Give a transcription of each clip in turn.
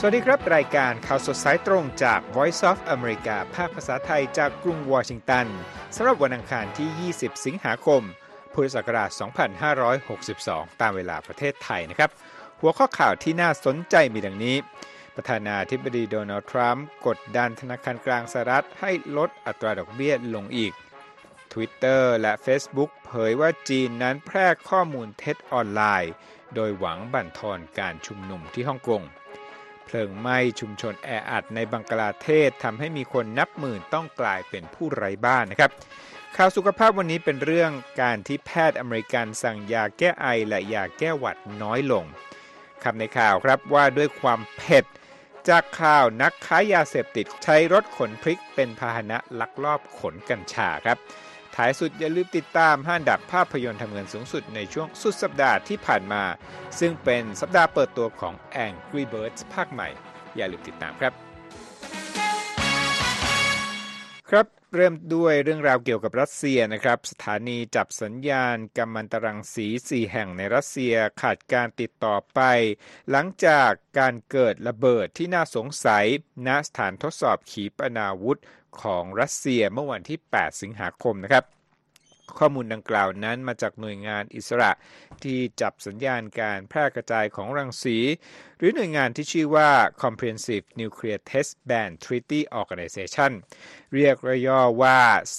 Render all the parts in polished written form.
สวัสดีครับรายการข่าวสดสายตรงจาก Voice of America ภาคภาษาไทยจากกรุงวอชิงตันสำหรับวันอังคารที่20สิงหาคมพุทธศักราช2562ตามเวลาประเทศไทยนะครับหัวข้อข่าวที่น่าสนใจมีดังนี้ประธานาธิบดีโดนัลด์ทรัมป์กดดันธนาคารกลางสหรัฐให้ลดอัตราดอกเบี้ยลงอีก Twitter และ Facebook เผยว่าจีนนั้นแพร่ข้อมูลเท็จออนไลน์โดยหวังบั่นทอนการชุมนุมที่ฮ่องกงเพลิงไหม้ชุมชนแออัดในบังกลาเทศทำให้มีคนนับหมื่นต้องกลายเป็นผู้ไร้บ้านนะครับข่าวสุขภาพวันนี้เป็นเรื่องการที่แพทย์อเมริกันสั่งยาแก้ไอและยาแก้หวัดน้อยลงคำในข่าวครับว่าด้วยความเผ็ดจากข่าวนักค้ายาเสพติดใช้รถขนพริกเป็นพาหนะลักลอบขนกัญชาครับท้ายสุดอย่าลืมติดตาม5 อันดับภาพยนตร์ทำเงินสูงสุดในช่วงสุดสัปดาห์ที่ผ่านมาซึ่งเป็นสัปดาห์เปิดตัวของ Angry Birds ภาคใหม่อย่าลืมติดตามครับครับเริ่มด้วยเรื่องราวเกี่ยวกับรัสเซียนะครับสถานีจับสัญญาณกัมมันตรังสี4แห่งในรัสเซียขาดการติดต่อไปหลังจากการเกิดระเบิดที่น่าสงสัยณสถานทดสอบขีปนาวุธของรัสเซียเมื่อวันที่8สิงหาคมนะครับข้อมูลดังกล่าวนั้นมาจากหน่วยงานอิสระที่จับสัญญาณการแพร่กระจายของรังสีหรือหน่วยงานที่ชื่อว่า Comprehensive Nuclear Test Ban Treaty Organization เรียกย่อว่า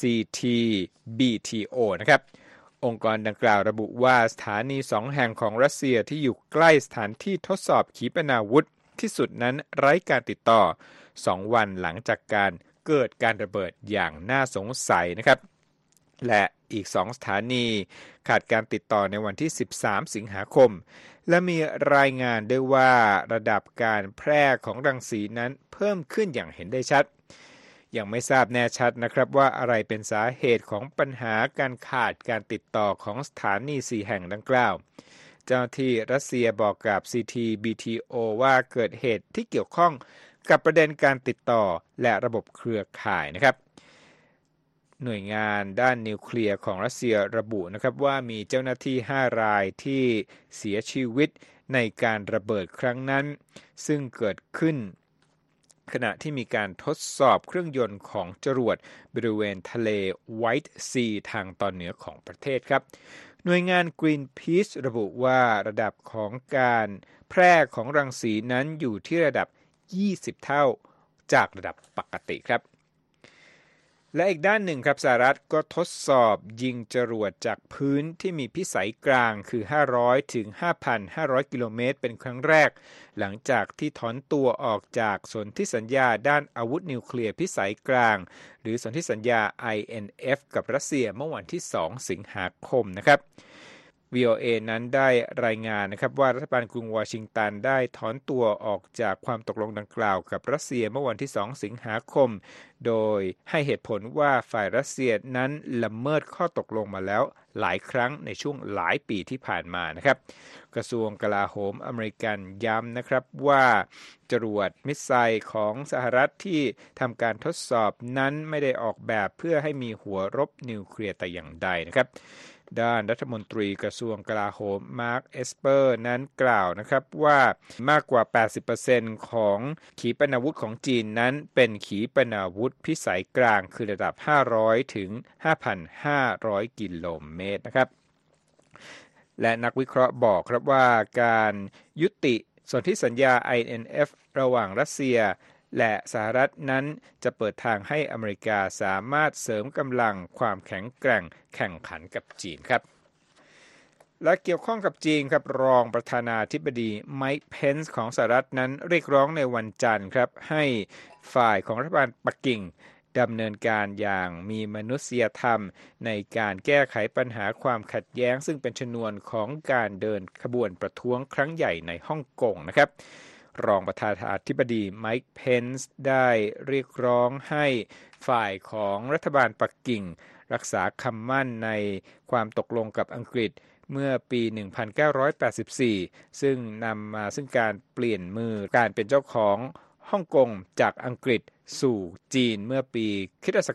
CTBTO นะครับองค์กรดังกล่าวระบุว่าสถานี2แห่งของรัสเซียที่อยู่ใกล้สถานที่ทดสอบขีปนาวุธที่สุดนั้นไร้การติดต่อ2วันหลังจากการเกิดการระเบิดอย่างน่าสงสัยนะครับและอีก2สถานีขาดการติดต่อในวันที่13สิงหาคมและมีรายงานด้วยว่าระดับการแพร่ของรังสีนั้นเพิ่มขึ้นอย่างเห็นได้ชัดยังไม่ทราบแน่ชัดนะครับว่าอะไรเป็นสาเหตุของปัญหาการขาดการติดต่อของสถานี4แห่งดังกล่าวเจ้าหน้าที่รัสเซียบอกกับ CTBTO ว่าเกิดเหตุที่เกี่ยวข้องกับประเด็นการติดต่อและระบบเครือข่ายนะครับหน่วยงานด้านนิวเคลียร์ของรัสเซียระบุนะครับว่ามีเจ้าหน้าที่5รายที่เสียชีวิตในการระเบิดครั้งนั้นซึ่งเกิดขึ้นขณะที่มีการทดสอบเครื่องยนต์ของจรวดบริเวณทะเลไวท์ซีทางตอนเหนือของประเทศครับหน่วยงาน Greenpeace ระบุว่าระดับของการแพร่ของรังสีนั้นอยู่ที่ระดับ20เท่าจากระดับปกติครับและอีกด้านหนึ่งครับสหรัฐก็ทดสอบยิงจรวดจากพื้นที่มีพิสัยกลางคือ500ถึง 5,500 กิโลเมตรเป็นครั้งแรกหลังจากที่ถอนตัวออกจากสนธิสัญญาด้านอาวุธนิวเคลียร์พิสัยกลางหรือสนธิสัญญา INF กับรัสเซียเมื่อวันที่2สิงหาคมนะครับVOA นั้นได้รายงานนะครับว่ารัฐบาลกรุงวอชิงตันได้ถอนตัวออกจากความตกลงดังกล่าวกับรัสเซียเมื่อวันที่2สิงหาคมโดยให้เหตุผลว่าฝ่ายรัสเซียนั้นละเมิดข้อตกลงมาแล้วหลายครั้งในช่วงหลายปีที่ผ่านมานะครับกระทรวงกลาโหมอเมริกันย้ำนะครับว่าจรวดมิสไซล์ของสหรัฐที่ทำการทดสอบนั้นไม่ได้ออกแบบเพื่อให้มีหัวรบนิวเคลียร์แต่อย่างใดนะครับด้านรัฐมนตรีกระทรวงกลาโหมมาร์คเอสเปอร์นั้นกล่าวนะครับว่ามากกว่า 80% ของขีปนาวุธของจีนนั้นเป็นขีปนาวุธพิสัยกลางคือระดับ500ถึง 5,500 กิโลเมตรนะครับและนักวิเคราะห์บอกครับว่าการยุติสนธิสัญญา INF ระหว่างรัสเซียและสหรัฐนั้นจะเปิดทางให้อเมริกาสามารถเสริมกำลังความแข็งแกร่งแข่งขันกับจีนครับและเกี่ยวข้องกับจีนครับรองประธานาธิบดีไมค์เพนซ์ของสหรัฐนั้นเรียกร้องในวันจันทร์ครับให้ฝ่ายของรัฐบาลปักกิ่งดำเนินการอย่างมีมนุษยธรรมในการแก้ไขปัญหาความขัดแย้งซึ่งเป็นชนวนของการเดินขบวนประท้วงครั้งใหญ่ในฮ่องกงนะครับรองประธานาธิบดีไมค์เพนซ์ได้เรียกร้องให้ฝ่ายของรัฐบาลปักกิ่งรักษาคำมั่นในความตกลงกับอังกฤษเมื่อปี 1984 ซึ่งนำมาซึ่งการเปลี่ยนมือการเป็นเจ้าของฮ่องกงจากอังกฤษสู่จีนเมื่อปีค.ศ.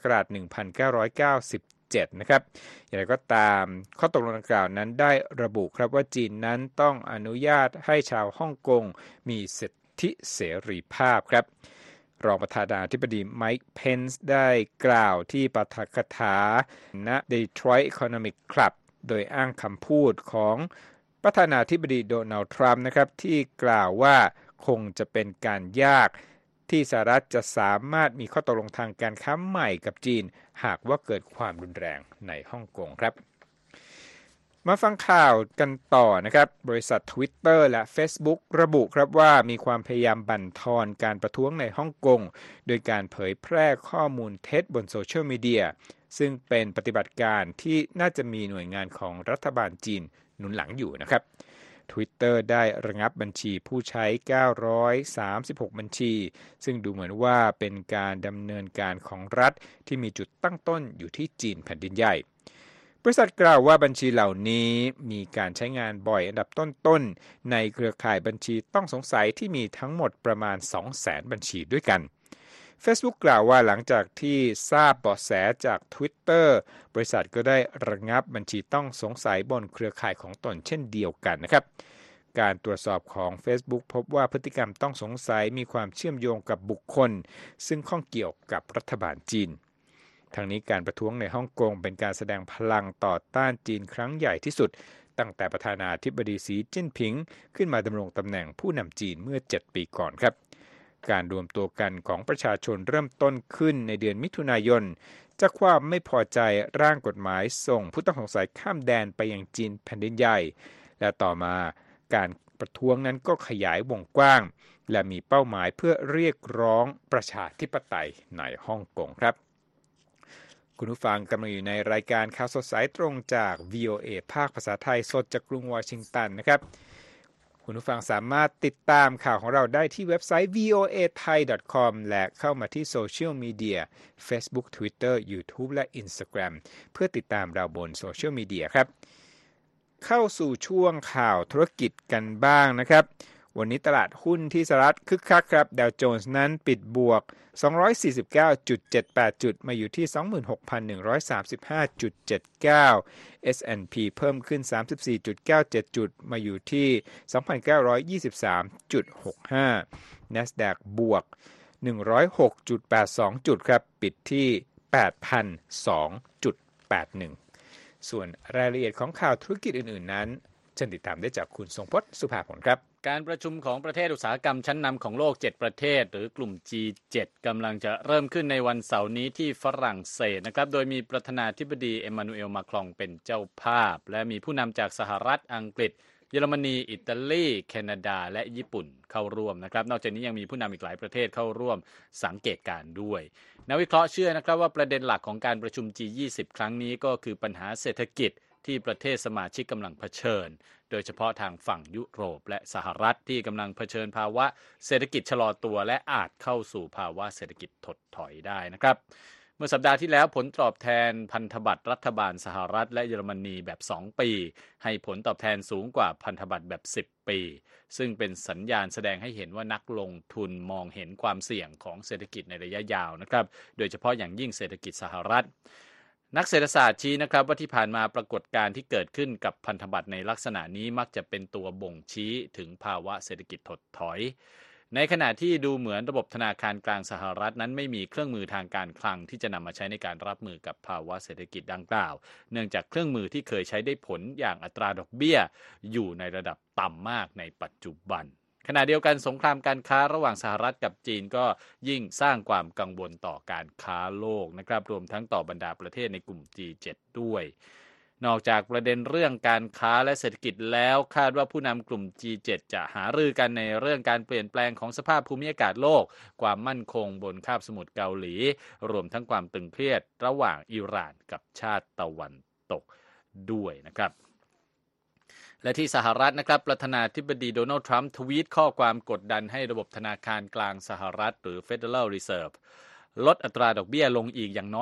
1997 นะครับอย่างไรก็ตามข้อตกลงดังกล่าวนั้นได้ระบุครับว่าจีนนั้นต้องอนุญาตให้ชาวฮ่องกงมีสิทธิเสรีภาพครับรองประธานาธิบดีไมค์เพนซ์ได้กล่าวที่ปาฐกถาณ Detroit Economic Club โดยอ้างคำพูดของประธานาธิบดีโดนัลด์ทรัมป์นะครับที่กล่าวว่าคงจะเป็นการยากที่สหรัฐจะสามารถมีข้อตกลงทางการค้าใหม่กับจีนหากว่าเกิดความรุนแรงในฮ่องกงครับมาฟังข่าวกันต่อนะครับบริษัท Twitter และ Facebook ระบุครับว่ามีความพยายามบั่นทอนการประท้วงในฮ่องกงโดยการเผยแพร่ข้อมูลเท็จบนโซเชียลมีเดียซึ่งเป็นปฏิบัติการที่น่าจะมีหน่วยงานของรัฐบาลจีนหนุนหลังอยู่นะครับ Twitter ได้ระงับบัญชีผู้ใช้936บัญชีซึ่งดูเหมือนว่าเป็นการดำเนินการของรัฐที่มีจุดตั้งต้นอยู่ที่จีนแผ่นดินใหญ่บริษัทกล่าวว่าบัญชีเหล่านี้มีการใช้งานบ่อยอันดับต้นๆในเครือข่ายบัญชีต้องสงสัยที่มีทั้งหมดประมาณ 200,000 บัญชีด้วยกัน Facebook กล่าวว่าหลังจากที่ทราบเบาะแสจาก Twitter บริษัทก็ได้ระงับบัญชีต้องสงสัยบนเครือข่ายของตนเช่นเดียวกันนะครับการตรวจสอบของ Facebook พบว่าพฤติกรรมต้องสงสัยมีความเชื่อมโยงกับบุคคลซึ่งข้องเกี่ยวกับรัฐบาลจีนทั้งนี้การประท้วงในฮ่องกงเป็นการแสดงพลังต่อต้านจีนครั้งใหญ่ที่สุดตั้งแต่ประธานาธิบดีสีจิ้นผิงขึ้นมาดำรงตำแหน่งผู้นำจีนเมื่อ7ปีก่อนครับการรวมตัวกันของประชาชนเริ่มต้นขึ้นในเดือนมิถุนายนจากความไม่พอใจร่างกฎหมายส่งผู้ต้องสงสัยข้ามแดนไปยังจีนแผ่นดินใหญ่และต่อมาการประท้วงนั้นก็ขยายวงกว้างและมีเป้าหมายเพื่อเรียกร้องประชาธิปไตยในฮ่องกงครับคุณผู้ฟังกำลังอยู่ในรายการข่าวสดสายตรงจาก VOA ภาคภาษาไทยสดจากกรุงวอชิงตันนะครับคุณผู้ฟังสามารถติดตามข่าวของเราได้ที่เว็บไซต์ voathai.com และเข้ามาที่โซเชียลมีเดีย Facebook Twitter YouTube และ Instagram เพื่อติดตามเราบนโซเชียลมีเดียครับเข้าสู่ช่วงข่าวธุรกิจกันบ้างนะครับวันนี้ตลาดหุ้นที่สหรัฐคึกคักครับดาวโจนส์นั้นปิดบวก 249.78 จุดมาอยู่ที่ 26,135.79 S&P เพิ่มขึ้น 34.97 จุดมาอยู่ที่ 2,923.65 NASDAQ บวก 106.82 จุดครับปิดที่ 8,002.81 ส่วนรายละเอียดของข่าวธุรกิจอื่นๆนั้นเชิญติดตามได้จากคุณทรงพจน์สุภาผลครับการประชุมของประเทศอุตสาหกรรมชั้นนำของโลก7ประเทศหรือกลุ่ม G7 กำลังจะเริ่มขึ้นในวันเสาร์นี้ที่ฝรั่งเศสนะครับโดยมีประธานาธิบดีเอ็มมานูเอลมาครองเป็นเจ้าภาพและมีผู้นำจากสหรัฐอังกฤษเยอรมนีอิตาลีแคนาดาและญี่ปุ่นเข้าร่วมนะครับนอกจากนี้ยังมีผู้นำอีกหลายประเทศเข้าร่วมสังเกตการณ์ด้วยนักวิเคราะห์เชื่อนะครับว่าประเด็นหลักของการประชุม G20 ครั้งนี้ก็คือปัญหาเศรษฐกิจที่ประเทศสมาชิกกำลังเผชิญโดยเฉพาะทางฝั่งยุโรปและสหรัฐที่กำลังเผชิญภาวะเศรษฐกิจชะลอตัวและอาจเข้าสู่ภาวะเศรษฐกิจถดถอยได้นะครับเมื่อสัปดาห์ที่แล้วผลตอบแทนพันธบัตรรัฐบาลสหรัฐและเยอรมนีแบบ2ปีให้ผลตอบแทนสูงกว่าพันธบัตรแบบ10ปีซึ่งเป็นสัญญาณแสดงให้เห็นว่านักลงทุนมองเห็นความเสี่ยงของเศรษฐกิจในระยะยาวนะครับโดยเฉพาะอย่างยิ่งเศรษฐกิจสหรัฐนักเศรษฐศาสตร์ชี้นะครับว่าที่ผ่านมาปรากฏการณ์ที่เกิดขึ้นกับพันธบัตรในลักษณะนี้มักจะเป็นตัวบ่งชี้ถึงภาวะเศรษฐกิจถดถอยในขณะที่ดูเหมือนระบบธนาคารกลางสหรัฐนั้นไม่มีเครื่องมือทางการคลังที่จะนำมาใช้ในการรับมือกับภาวะเศรษฐกิจดังกล่าวเนื่องจากเครื่องมือที่เคยใช้ได้ผลอย่างอัตราดอกเบี้ยอยู่ในระดับต่ำมากในปัจจุบันขณะเดียวกันสงครามการค้าระหว่างสหรัฐกับจีนก็ยิ่งสร้างความกังวลต่อการค้าโลกนะครับรวมทั้งต่อบรรดาประเทศในกลุ่ม G7 ด้วยนอกจากประเด็นเรื่องการค้าและเศรษฐกิจแล้วคาดว่าผู้นำกลุ่ม G7 จะหารือกันในเรื่องการเปลี่ยนแปลงของสภาพภูมิอากาศโลกความมั่นคงบนคาบสมุทรเกาหลีรวมทั้งความตึงเครียดระหว่างอิหร่านกับชาติตะวันตกด้วยนะครับและที่สหรัฐนะครับประธานาธิบดีโดนัลด์ทรัมป์ทวีตข้อความกดดันให้ระบบธนาคารกลางสหรัฐหรือ Federal Reserve ลดอัตราดอกเบี้ยลงอีกอย่างน้อย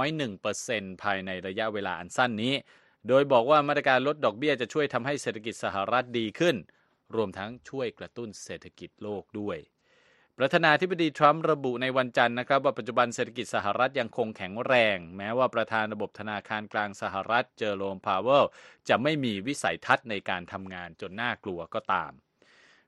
1% ภายในระยะเวลาอันสั้นนี้โดยบอกว่ามาตรการลดดอกเบี้ยจะช่วยทำให้เศรษฐกิจสหรัฐดีขึ้นรวมทั้งช่วยกระตุ้นเศรษฐกิจโลกด้วยประธานาธิบดีทรัมป์ระบุในวันจันทร์นะครับว่าปัจจุบันเศรษฐกิจสหรัฐยังคงแข็งแรงแม้ว่าประธานระบบธนาคารกลางสหรัฐเจอโรม พาวเวลจะไม่มีวิสัยทัศน์ในการทำงานจนน่ากลัวก็ตาม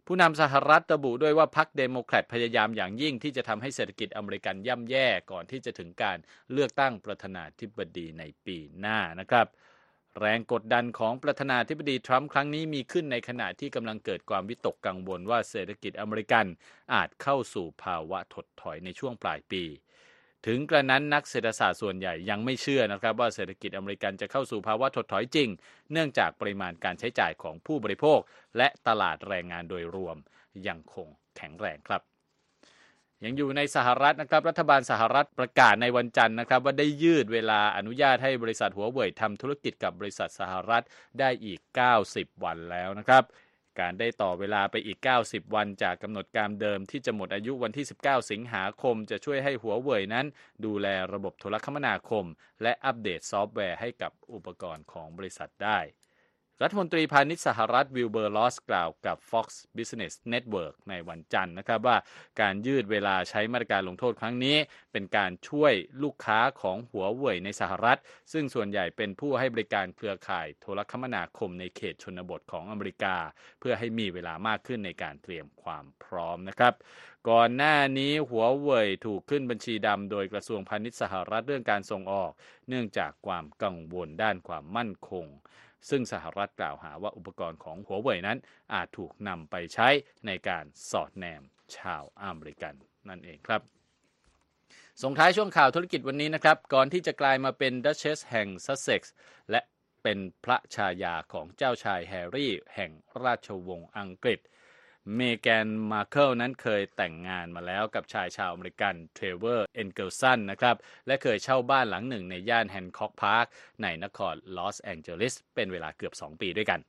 ผู้นำสหรัฐระบุด้วยว่าพรรคเดโมแครตพยายามอย่างยิ่งที่จะทำให้เศรษฐกิจอเมริกันย่ำแย่ก่อนที่จะถึงการเลือกตั้งประธานาธิบดีในปีหน้านะครับแรงกดดันของประธานาธิบดีทรัมป์ครั้งนี้มีขึ้นในขณะที่กำลังเกิดความวิตกกังวลว่าเศรษฐกิจอเมริกันอาจเข้าสู่ภาวะถดถอยในช่วงปลายปีถึงกระนั้นนักเศรษฐศาสตร์ส่วนใหญ่ยังไม่เชื่อนะครับว่าเศรษฐกิจอเมริกันจะเข้าสู่ภาวะถดถอยจริงเนื่องจากปริมาณการใช้จ่ายของผู้บริโภคและตลาดแรงงานโดยรวมยังคงแข็งแรงครับยังอยู่ในสหรัฐนะครับรัฐบาลสหรัฐประกาศในวันจันทร์นะครับว่าได้ยืดเวลาอนุญาตให้บริษัทหัวเว่ยทำธุรกิจกับบริษัทสหรัฐได้อีก90วันแล้วนะครับการได้ต่อเวลาไปอีก90วันจากกำหนดการเดิมที่จะหมดอายุวันที่19สิงหาคมจะช่วยให้หัวเว่ยนั้นดูแลระบบโทรคมนาคมและอัปเดตซอฟต์แวร์ให้กับอุปกรณ์ของบริษัทได้รัฐมนตรีพาณิชย์สหรัฐวิลเบอร์ลอสกล่าวกับ Fox Business Network ในวันจันทร์นะครับว่าการยืดเวลาใช้มาตรการลงโทษครั้งนี้เป็นการช่วยลูกค้าของหัวเว่ยในสหรัฐซึ่งส่วนใหญ่เป็นผู้ให้บริการเครือข่ายโทรคมนาคมในเขตชนบทของอเมริกาเพื่อให้มีเวลามากขึ้นในการเตรียมความพร้อมนะครับก่อนหน้านี้หัวเว่ยถูกขึ้นบัญชีดำโดยกระทรวงพาณิชย์สหรัฐเรื่องการส่งออกเนื่องจากความกังวลด้านความมั่นคงซึ่งสหรัฐกล่าวหาว่าอุปกรณ์ของหัวเว่ยนั้นอาจถูกนำไปใช้ในการสอดแนมชาวอเมริกันนั่นเองครับส่งท้ายช่วงข่าวธุรกิจวันนี้นะครับก่อนที่จะกลายมาเป็นดัชเชสแห่งซัสเซ็กซ์และเป็นพระชายาของเจ้าชายแฮร์รี่แห่งราชวงศ์อังกฤษเมแกน มาร์เคิลนั้นเคยแต่งงานมาแล้วกับชายชาวอเมริกันเทรเวอร์ เอนเกิลสันนะครับและเคยเช่าบ้านหลังหนึ่งในย่านแฮนค็อกพาร์คในนครลอสแองเจลิสเป็นเวลาเกือบ2 ปีด้วยกัน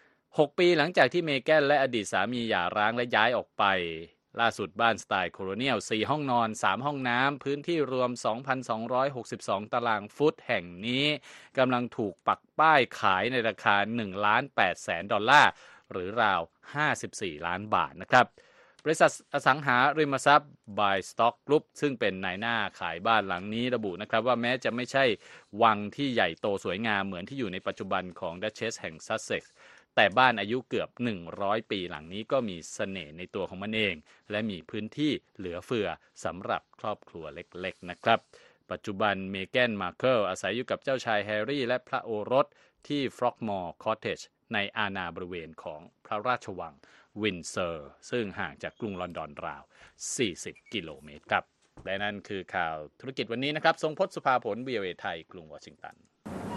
6 ปีหลังจากที่เมแกนและอดีตสามีหย่าร้างและย้ายออกไปล่าสุดบ้านสไตล์โคโลเนียล4ห้องนอน3ห้องน้ำพื้นที่รวม 2,262 ตารางฟุตแห่งนี้กำลังถูกปักป้ายขายในราคา $1,800,000หรือราว54 ล้านบาทนะครับบริษัทอสังหาริมทรัพย์ Buy Stock Group ซึ่งเป็นนายหน้าขายบ้านหลังนี้ระบุนะครับว่าแม้จะไม่ใช่วังที่ใหญ่โตสวยงามเหมือนที่อยู่ในปัจจุบันของดัชเชสแห่งซัสเซ็กซ์แต่บ้านอายุเกือบ100 ปีหลังนี้ก็มีเสน่ห์ในตัวของมันเองและมีพื้นที่เหลือเฟือสำหรับครอบครัวเล็กๆนะครับปัจจุบันเมแกน มาร์เคิลอาศัยอยู่กับเจ้าชายแฮร์รี่และพระโอรสที่ฟร็อกมอร์คอตเทจในอาณาบริเวณของพระราชวังวินเซอร์ซึ่งห่างจากกรุงลอนดอนราว40 กิโลเมตรครับและนั่นคือข่าวธุรกิจวันนี้นะครับทรงพจน์สุภาผล VOA ไทยกรุงวอชิงตัน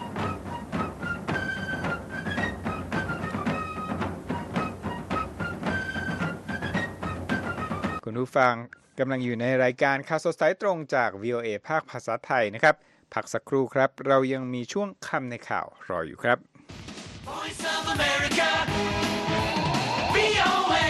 คุณผู้ฟังกำลังอยู่ในรายการข่าวสดสายตรงจาก VOA ภาคภาษาไทยนะครับพักสักครู่ครับเรายังมีช่วงคำในข่าวรออยู่ครับ Voice of America VOA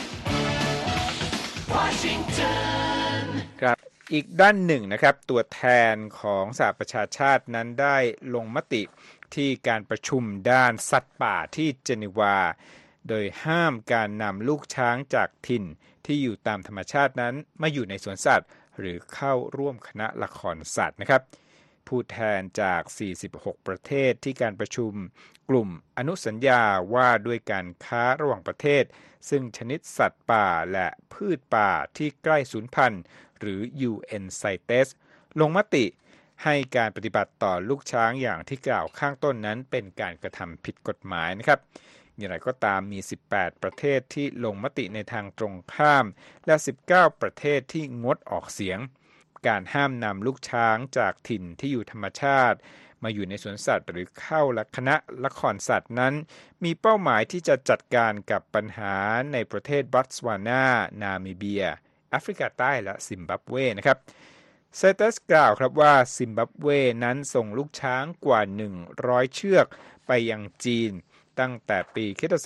Washington ครับอีกด้านหนึ่งนะครับตัวแทนของสหประชาชาตินั้นได้ลงมติที่การประชุมด้านสัตว์ป่าที่เจนีวาโดยห้ามการนำลูกช้างจากถิ่นที่อยู่ตามธรรมชาตินั้นมาอยู่ในสวนสัตว์หรือเข้าร่วมคณะละครสัตว์นะครับผู้แทนจาก46ประเทศที่การประชุมกลุ่มอนุสัญญาว่าด้วยการค้าระหว่างประเทศซึ่งชนิดสัตว์ป่าและพืชป่าที่ใกล้สูญพันธุ์หรือ UN CITES ลงมติให้การปฏิบัติต่อลูกช้างอย่างที่กล่าวข้างต้นนั้นเป็นการกระทำผิดกฎหมายนะครับอย่างไรก็ตามมี18ประเทศที่ลงมติในทางตรงข้ามและ19ประเทศที่งดออกเสียงการห้ามนำลูกช้างจากถิ่นที่อยู่ธรรมชาติมาอยู่ในสวนสัตว์หรือเข้าคณะละครสัตว์นั้นมีเป้าหมายที่จะจัดการกับปัญหาในประเทศบอตสวานา นามิเบียแอฟริกาใต้และซิมบับเวนะครับเซตัสกล่าวครับว่าซิมบับเวนั้นส่งลูกช้างกว่า100เชือกไปยังจีนตั้งแต่ปีค.ศ.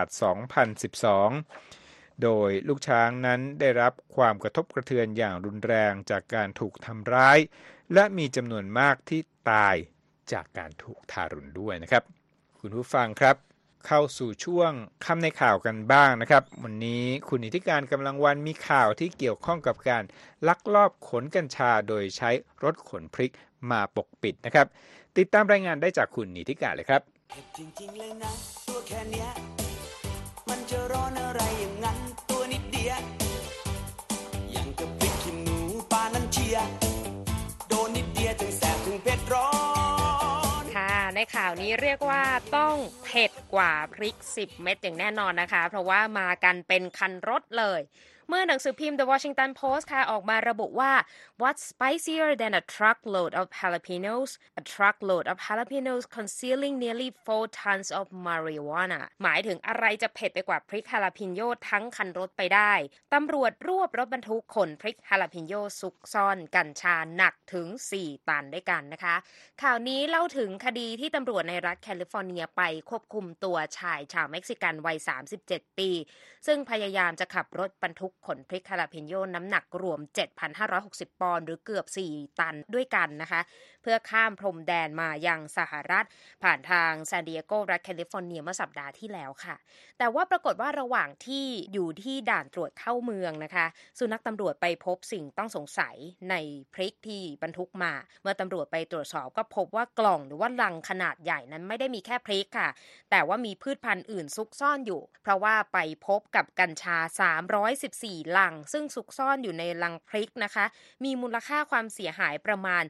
2012โดยลูกช้างนั้นได้รับความกระทบกระเทือนอย่างรุนแรงจากการถูกทำร้ายและมีจำนวนมากที่ตายจากการถูกทารุณด้วยนะครับคุณผู้ฟังครับเข้าสู่ช่วงคำในข่าวกันบ้างนะครับวันนี้คุณนิติการกำลังวันมีข่าวที่เกี่ยวข้องกับการลักลอบขนกัญชาโดยใช้รถขนพริกมาปกปิดนะครับติดตามรายงานได้จากคุณนิติการเลยครับจริงๆเลยนะตัวแค่เนี้ยมันจะร้อนอะไรอย่างนั้นยอย่างกับพริกขี้หนูปานั้นเชียโดนนิดเดียวถึงแสบถึงเผ็ดร้อนค่ะในข่าวนี้เรียกว่าต้องเผ็ดกว่าพริก10เม็ดอย่างแน่นอนนะคะเพราะว่ามากันเป็นคันรถเลยเมื่อหนังสือพิมพ์ The Washington Post ค่ะออกมาระบุว่า What's spicier than a truckload of jalapenos? A truckload of jalapenos concealing nearly 4 tons of marijuana หมายถึงอะไรจะเผ็ดไปกว่าพริกฮาลาพิโยทั้งคันรถไปได้ตำรวจรวบรถบรรทุกขนพริกฮาลาพิโยซุกซ่อนกัญชาหนักถึง4 ตันด้วยกันนะคะข่าวนี้เล่าถึงคดีที่ตำรวจในรัฐแคลิฟอร์เนียไปควบคุมตัวชายชาวเม็กซิกันวัย37 ปีซึ่งพยายามจะขับรถบรรทุกขนพริกฮาลาพิโยน้ำหนักรวม 7,560 ปอนด์หรือเกือบ4 ตันด้วยกันนะคะเพื่อข้ามพรมแดนมายังสหรัฐผ่านทางซานดิเอโกรัฐแคลิฟอร์เนียเมื่อสัปดาห์ที่แล้วค่ะแต่ว่าปรากฏว่าระหว่างที่อยู่ที่ด่านตรวจเข้าเมืองนะคะสุนัขตำรวจไปพบสิ่งต้องสงสัยในพริกที่บรรทุกมาเมื่อตำรวจไปตรวจสอบก็พบว่ากล่องหรือว่าลังขนาดใหญ่นั้นไม่ได้มีแค่พริกค่ะแต่ว่ามีพืชพันธุ์อื่นซุกซ่อนอยู่เพราะว่าไปพบกับกัญชา314ลังซึ่งซุกซ่อนอยู่ในลังพริกนะคะมีมูลค่าความเสียหายประมาณ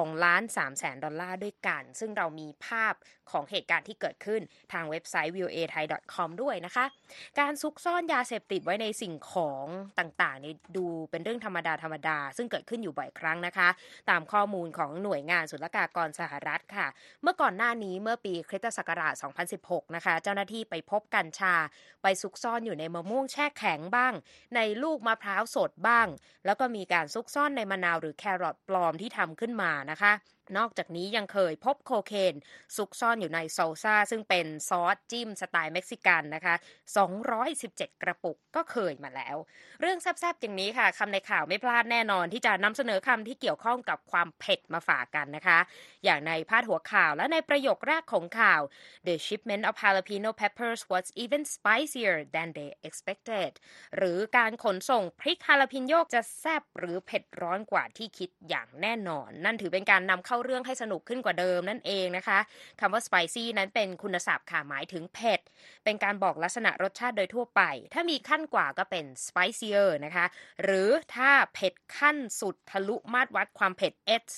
$2,300,000ด้วยกันซึ่งเรามีภาพของเหตุการณ์ที่เกิดขึ้นทางเว็บไซต์ voathai.com ด้วยนะคะการซุกซ่อนยาเสพติดไว้ในสิ่งของต่างๆนี่ดูเป็นเรื่องธรรมดาซึ่งเกิดขึ้นอยู่บ่อยครั้งนะคะตามข้อมูลของหน่วยงานศุลกากรสหรัฐค่ะเมื่อก่อนหน้านี้เมื่อปีคริสตศักราช2016นะคะเจ้าหน้าที่ไปพบกัญชาไปซุกซ่อนอยู่ในมะม่วงแช่แข็งบ้างในลูกมะพร้าวสดบ้างแล้วก็มีการซุกซ่อนในมะนาวหรือแครอทปลอมที่ทำขึ้นมานะคะนอกจากนี้ยังเคยพบโคเคนซุกซ่อนอยู่ในซอลซ่าซึ่งเป็นซอสจิ้มสไตล์เม็กซิกันนะคะ217กระปุกก็เคยมาแล้วเรื่องแซ่บๆอย่างนี้ค่ะคำในข่าวไม่พลาดแน่นอนที่จะนำเสนอคำที่เกี่ยวข้องกับความเผ็ดมาฝากกันนะคะอย่างในพาดหัวข่าวและในประโยคแรกของข่าว The shipment of jalapeno peppers was even spicier than they expected หรือการขนส่งพริกฮาลาพิโยจะแซ่บหรือเผ็ดร้อนกว่าที่คิดอย่างแน่นอนนั่นถือเป็นการนำเข้าเรื่องให้สนุกขึ้นกว่าเดิมนั่นเองนะคะคำว่า spicy นั้นเป็นคุณศัพท์ค่ะหมายถึงเผ็ดเป็นการบอกลักษณะรสชาติโดยทั่วไปถ้ามีขั้นกว่าก็เป็น spicier นะคะหรือถ้าเผ็ดขั้นสุดทะลุมาตรวัดความเผ็ด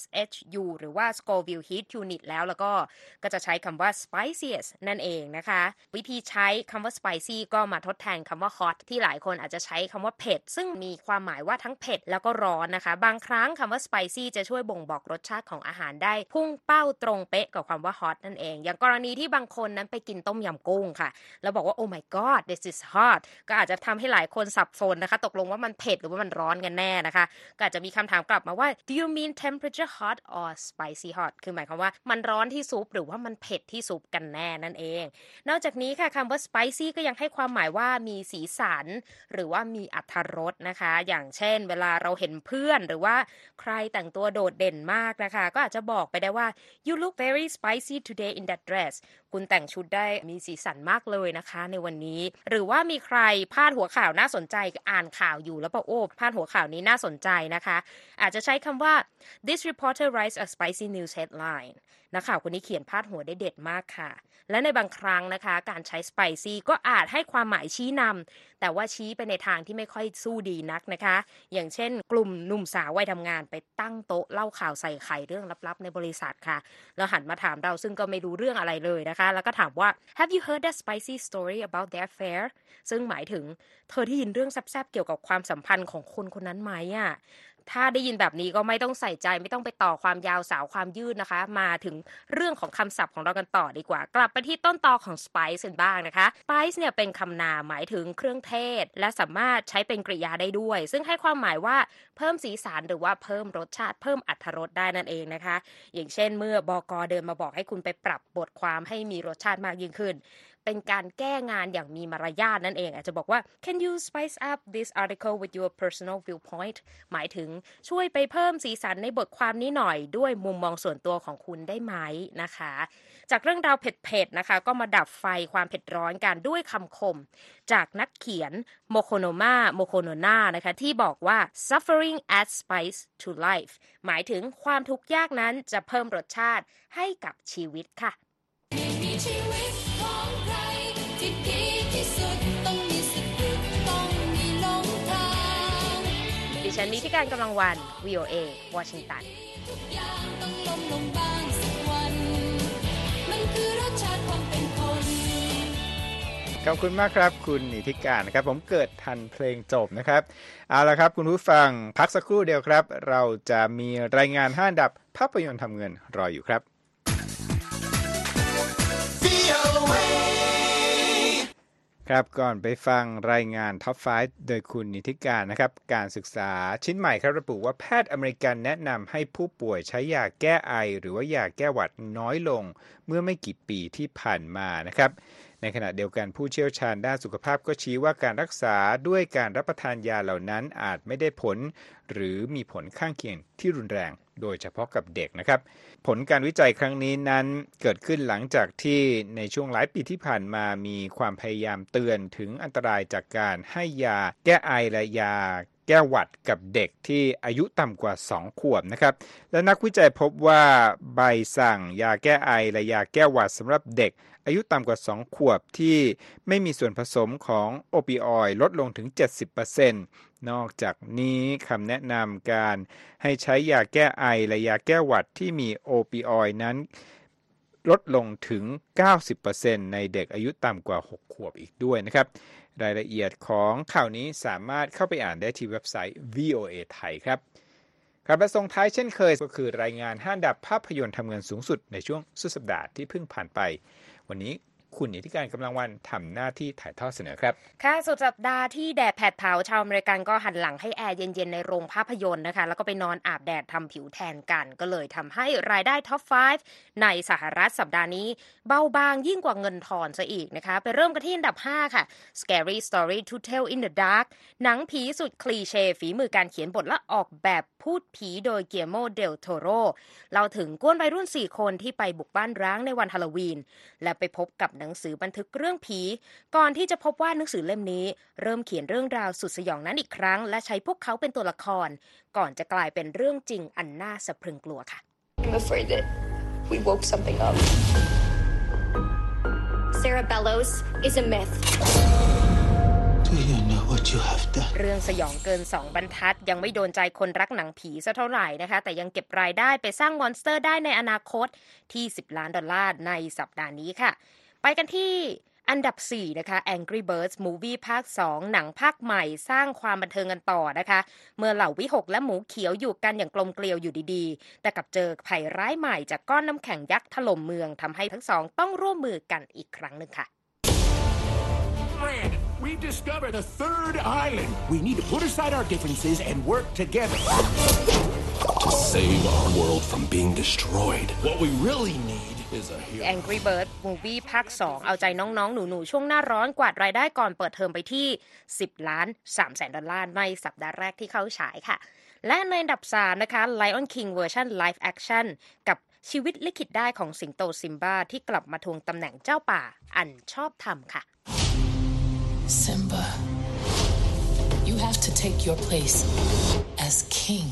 SHU หรือว่า Scoville Heat Unit แล้วก็จะใช้คำว่า spiciest นั่นเองนะคะวิธีใช้คำว่า spicy ก็มาทดแทนคำว่า hot ที่หลายคนอาจจะใช้คำว่าเผ็ดซึ่งมีความหมายว่าทั้งเผ็ดแล้วก็ร้อนนะคะบางครั้งคำว่า spicy จะช่วยบ่งบอกรสชาติของอาหารได้พุ่งเป้าตรงเป๊ะกับความว่า hot นั่นเองอย่างกรณีที่บางคนนั้นไปกินต้มยำกุ้งค่ะแล้วบอกว่า oh my god this is hot ก็อาจจะทำให้หลายคนสับสนนะคะตกลงว่ามันเผ็ดหรือว่ามันร้อนกันแน่นะคะก็อาจจะมีคำถามกลับมาว่า do you mean temperature hot or spicy hot คือหมายความว่ามันร้อนที่ซุปหรือว่ามันเผ็ดที่ซุปกันแน่นั่นเองนอกจากนี้ค่ะคำว่า spicy ก็ยังให้ความหมายว่ามีสีสันหรือว่ามีอรรถรสนะคะอย่างเช่นเวลาเราเห็นเพื่อนหรือว่าใครแต่งตัวโดดเด่นมากนะคะก็อาจจะบอกไปได้ว่า you look very spicy today in that dress คุณแต่งชุดได้มีสีสันมากเลยนะคะในวันนี้หรือว่ามีใครพาดหัวข่าวน่าสนใจอ่านข่าวอยู่แล้วบอกโอ้พาดหัวข่าวนี้น่าสนใจนะคะอาจจะใช้คำว่า this reporter writes a spicy news headline นักข่าวคนนี้เขียนพาดหัวได้เด็ดมากค่ะและในบางครั้งนะคะการใช้ spicy ก็อาจให้ความหมายชี้นำแต่ว่าชี้ไปในทางที่ไม่ค่อยสู้ดีนักนะคะอย่างเช่นกลุ่มหนุ่มสาววัยทำงานไปตั้งโต๊ะเล่าข่าวใส่ไข่เรื่องลับๆในบริษัทค่ะแล้วหันมาถามเราซึ่งก็ไม่รู้เรื่องอะไรเลยนะคะแล้วก็ถามว่า Have you heard that spicy story about their affair ซึ่งหมายถึงเธอได้ยินเรื่องแซ่บๆเกี่ยวกับความสัมพันธ์ของคนคนนั้นไหมอ่ะถ้าได้ยินแบบนี้ก็ไม่ต้องใส่ใจไม่ต้องไปต่อความยาวสาวความยืดนะคะมาถึงเรื่องของคำศัพท์ของเรากันต่อดีกว่ากลับไปที่ต้นตอของ spice กันบ้างนะคะ spice เนี่ยเป็นคำนามหมายถึงเครื่องเทศและสามารถใช้เป็นกริยาได้ด้วยซึ่งให้ความหมายว่าเพิ่มสีสันหรือว่าเพิ่มรสชาติเพิ่มอรรถรสได้นั่นเองนะคะอย่างเช่นเมื่อบก.เดินมาบอกให้คุณไปปรับบทความให้มีรสชาติมากยิ่งขึ้นเป็นการแก้งานอย่างมีมารยาทนั่นเองอาจจะบอกว่า Can you spice up this article with your personal viewpoint หมายถึงช่วยไปเพิ่มสีสันในบทความนี้หน่อยด้วยมุมมองส่วนตัวของคุณได้ไหมนะคะจากเรื่องราวเผ็ดๆนะคะก็มาดับไฟความเผ็ดร้อนกันด้วยคำคมจากนักเขียนโมโคโนนานะคะที่บอกว่า suffering adds spice to life หมายถึงความทุกข์ยากนั้นจะเพิ่มรสชาติให้กับชีวิตค่ะชีวิตของใครที่ดีที่สุดต้องมีสะดุดต้องมีหลงทดิฉันนิติการกำลังวัน VOA วอชิงตันอย่างต้องล้มลงบ้างสักวันมันคือรสชาติความเป็นคนขอบคุณมากครับคุณนิติการนะครับผมเกิดทันเพลงจบนะครับเอาละครับคุณผู้ฟังพักสักครู่เดียวครับเราจะมีรายงาน5 อันดับภาพยนตร์ทำเงินรออยู่ครับครับก่อนไปฟังรายงานท็อป 5 โดยคุณนิติการนะครับการศึกษาชิ้นใหม่ครับระบุว่าแพทย์อเมริกันแนะนำให้ผู้ป่วยใช้ยาแก้ไอหรือว่ายาแก้หวัดน้อยลงเมื่อไม่กี่ปีที่ผ่านมานะครับในขณะเดียวกันผู้เชี่ยวชาญด้านสุขภาพก็ชี้ว่าการรักษาด้วยการรับประทานยาเหล่านั้นอาจไม่ได้ผลหรือมีผลข้างเคียงที่รุนแรงโดยเฉพาะกับเด็กนะครับผลการวิจัยครั้งนี้นั้นเกิดขึ้นหลังจากที่ในช่วงหลายปีที่ผ่านมามีความพยายามเตือนถึงอันตรายจากการให้ยาแก้ไอและยาแก้หวัดกับเด็กที่อายุต่ำกว่า2 ขวบนะครับและนักวิจัยพบว่าใบสั่งยาแก้ไอและยาแก้หวัดสำหรับเด็กอายุต่ำกว่า2 ขวบที่ไม่มีส่วนผสมของโอปิออยด์ลดลงถึง 70%นอกจากนี้คำแนะนำการให้ใช้ยาแก้ไอและยาแก้หวัดที่มีโอปิออยด์นั้นลดลงถึง 90% ในเด็กอายุต่ำกว่า6 ขวบอีกด้วยนะครับรายละเอียดของข่าวนี้สามารถเข้าไปอ่านได้ที่เว็บไซต์ VOA ไทยครับครับและส่งท้ายเช่นเคยก็คือรายงาน5 อันดับภาพยนตร์ทำเงินสูงสุดในช่วงสุดสัปดาห์ที่เพิ่งผ่านไปวันนี้คุณนิติการกำลังวันทำหน้าที่ถ่ายทอดเสนอครับค่ะสุดสัปดาห์ที่แดดแผดเผาชาวอเมริกันก็หันหลังให้แอร์เย็นๆในโรงภาพยนตร์นะคะแล้วก็ไปนอนอาบแดดทำผิวแทนกันก็เลยทำให้รายได้ท็อป 5 ในสหรัฐสัปดาห์นี้เบาบางยิ่งกว่าเงินทอนซะอีกนะคะไปเริ่มกันที่อันดับ 5 ค่ะ Scary Story to Tell in the Dark หนังผีสุดคลีเช่ฝีมือการเขียนบทและออกแบบพูดผีโดยเกียร์โมเดลโทโรเล่าถึงกวนวัยรุ่น4 คนที่ไปบุกบ้านร้างในวันฮาโลวีนและไปพบกับหนังสือบันทึกเรื่องผีก่อนที่จะพบว่าหนังสือเล่มนี้เริ่มเขียนเรื่องราวสุดสยองนั้นอีกครั้งและใช้พวกเขาเป็นตัวละครก่อนจะกลายเป็นเรื่องจริงอันน่าสะพรึงกลัวค่ะ I'm afraid that we woke something up. Sarah Bellows is a myth. Do you know what you have done? เรื่องสยองเกิน2 บรรทัดยังไม่โดนใจคนรักหนังผีซะเท่าไหร่นะคะแต่ยังเก็บรายได้ไปสร้างมอนสเตอร์ได้ในอนาคตที่$10 ล้านในสัปดาห์นี้ค่ะไปกันที่อันดับ 4 นะคะ Angry Birds Movie ภาค 2 หนังภาคใหม่สร้างความบันเทิงกันต่อนะคะเมื่อเหล่าวิหกและหมูเขียวอยู่กันอย่างกลมเกลียวอยู่ดีๆแต่กลับเจอภัยร้ายใหม่จากก้อนน้ำแข็งยักษ์ถล่มเมืองทำให้ทั้งสองต้องร่วมมือกันอีกครั้งหนึ่งค่ะ We've discovered a third island. We need to put aside our differences and work together to save our world from being destroyed. What we really need is a hero. Angry Birds Movie ภาค 2 เอาใจน้องๆหนูๆช่วงหน้าร้อนกวาดรายได้ก่อนเปิดเทอมไปที่$10.3 ล้านในสัปดาห์แรกที่เข้าฉายค่ะและในอันดับ 3 นะคะ Lion King เวอร์ชัน Live Action กับชีวิตลิขิตได้ของสิงโตซิมบ้าที่กลับมาทวงตำแหน่งเจ้าป่าอันชอบธรรมค่ะ Simba, you have to take your place as king.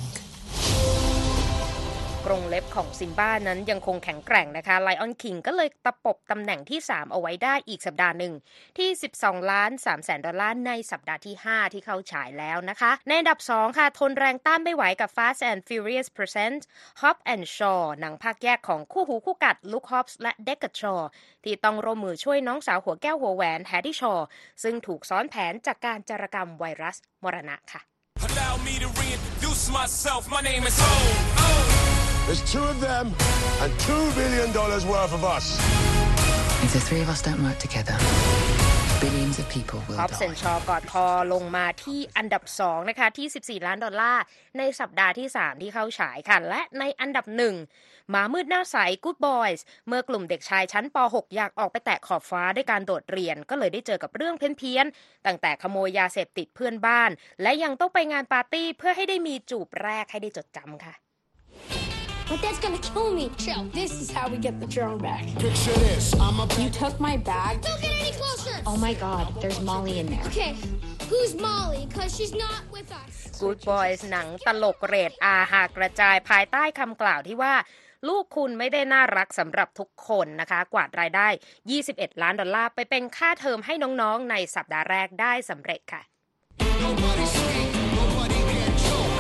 กรงเล็บของซิมบ้านั้นยังคงแข็งแกร่งนะคะ Lion King ก็เลยตะปบตำแหน่งที่ 3 เอาไว้ได้อีกสัปดาห์หนึ่งที่$12.3 ล้านในสัปดาห์ที่ 5 ที่เข้าฉายแล้วนะคะในอันดับ 2 ค่ะทนแรงต้านไม่ไหวกับ Fast and Furious Presents Hobbs and Shaw หนังภาคแยกของคู่หูคู่กัด Luke Hobbs และ Deckard Shaw ที่ต้องร่วมมือช่วยน้องสาวหัวแก้วหัวแหวน Hattie Shaw ซึ่งถูกซ้อนแผนจากการจารกรรมไวรัสมรณะค่ะ Allow me to reintroduce myself. My name is Ho. There's 2 of them and $2 billion worth of us. If the 3 of us don't work together, billions of people will Hobbs and die. Shaw กอดคอลงมาที่อันดับ 2 นะคะที่$14 ล้านในสัปดาห์ที่ 3 ที่เข้าฉายค่ะและในอันดับ 1 หมามืดหน้าใส Good Boys เมื่อกลุ่มเด็กชายชั้นป .6 อยากออกไปแตะขอบฟ้าด้วยการโดดเรียนก็เลยได้เจอกับเรื่องเพี้ยนๆตั้งแต่ขโมยยาเสพติดเพื่อนบ้านและยังต้องไปงานปาร์ตี้เพื่อให้ได้มีจูบแรกให้ได้จดจำค่ะ But that's gonna kill me. Chill. This is how we get the drone back. Picture this. You took my bag. Don't get any closer. Oh my god, there's Molly in there. Okay, who's Molly? Because she's not with us. Good Boys หนังตลกเรท R หากกระจายภายใต้คำกล่าวที่ว่าลูกคุณไม่ได้น่ารักสำหรับทุกคนนะคะกวาดรายได้$21 ล้านไปเป็นค่าเทอมให้น้องๆในสัปดาห์แรกได้สำเร็จค่ะ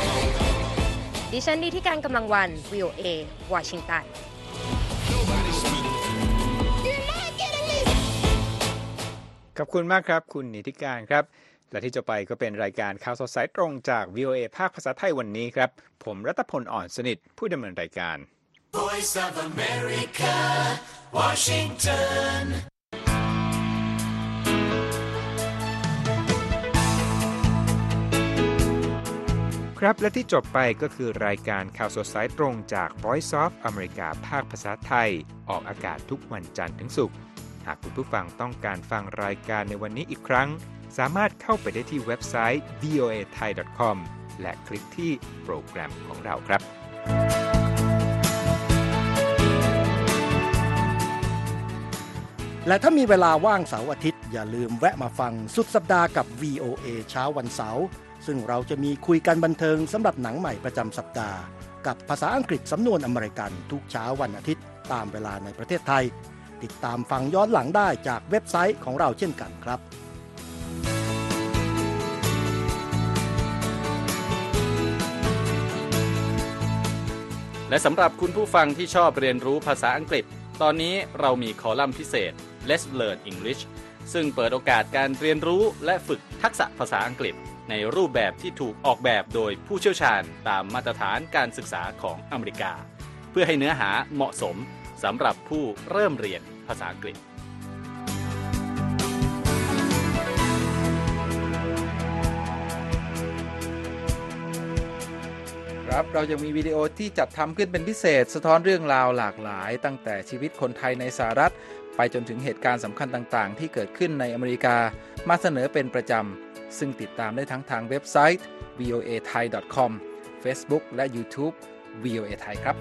ดิฉันนิติการกำลังวัน VOA วอชิงตันขอบคุณมากครับคุณนิติการครับและที่จะไปก็เป็นรายการข่าวสดสายตรงจาก VOA ภาคภาษาไทยวันนี้ครับผมรัตพล อ่อนสนิทผู้ดำเนินรายการ Voice of America Washington ครับและที่จบไปก็คือรายการข่าวสดสายตรงจาก Voice of America ภาคภาษาไทยออกอากาศทุกวันจันทร์ถึงศุกร์หากคุณผู้ฟังต้องการฟังรายการในวันนี้อีกครั้งสามารถเข้าไปได้ที่เว็บไซต์ voathai.com และคลิกที่โปรแกรมของเราครับและถ้ามีเวลาว่างเสาร์อาทิตย์อย่าลืมแวะมาฟังสุดสัปดาห์กับ VOA เช้าวันเสาร์ซึ่งเราจะมีคุยกันบันเทิงสำหรับหนังใหม่ประจำสัปดาห์กับภาษาอังกฤษสำนวนอเมริกันทุกเช้าวันอาทิตย์ตามเวลาในประเทศไทยติดตามฟังย้อนหลังได้จากเว็บไซต์ของเราเช่นกันครับและสำหรับคุณผู้ฟังที่ชอบเรียนรู้ภาษาอังกฤษตอนนี้เรามีคอลัมน์พิเศษ Let's Learn English ซึ่งเปิดโอกาสการเรียนรู้และฝึกทักษะภาษาอังกฤษในรูปแบบที่ถูกออกแบบโดยผู้เชี่ยวชาญตามมาตรฐานการศึกษาของอเมริกาเพื่อให้เนื้อหาเหมาะสมสำหรับผู้เริ่มเรียนภาษาอังกฤษครับเรายังมีวิดีโอที่จัดทำขึ้นเป็นพิเศษสะท้อนเรื่องราวหลากหลายตั้งแต่ชีวิตคนไทยในสหรัฐไปจนถึงเหตุการณ์สำคัญต่างๆที่เกิดขึ้นในอเมริกามาเสนอเป็นประจำซึ่งติดตามได้ทั้งทางเว็บไซต์ voathai.com Facebook และ YouTube VOA Thai ครับ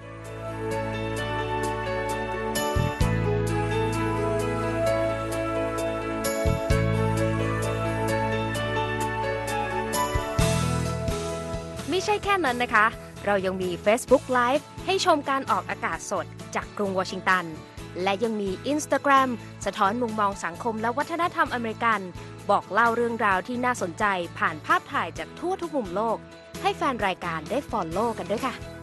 ไม่ใช่แค่นั้นนะคะเรายังมี Facebook Live ให้ชมการออกอากาศสดจากกรุงวอชิงตันและยังมี Instagram สะท้อนมุมมองสังคมและวัฒนธรรมอเมริกันบอกเล่าเรื่องราวที่น่าสนใจผ่านภาพถ่ายจากทั่วทุกมุมโลกให้แฟนรายการได้ follow กันด้วยค่ะ